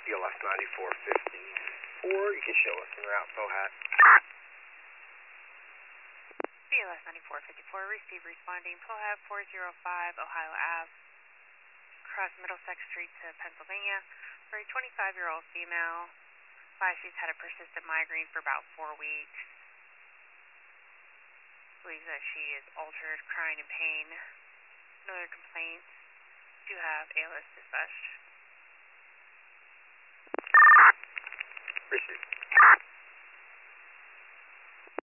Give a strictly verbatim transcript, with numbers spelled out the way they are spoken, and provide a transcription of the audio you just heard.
B L S ninety-four fifty-four, you can show us en route, Pohat. B L S ninety-four fifty-four, receive responding, Pohat four oh five Ohio Avenue, across Middlesex Street to Pennsylvania, for a twenty-five-year-old female. Five, she's had a persistent migraine for about four weeks. Believes that she is altered, crying in pain. No other complaints. Do have A L S dispatched. Received.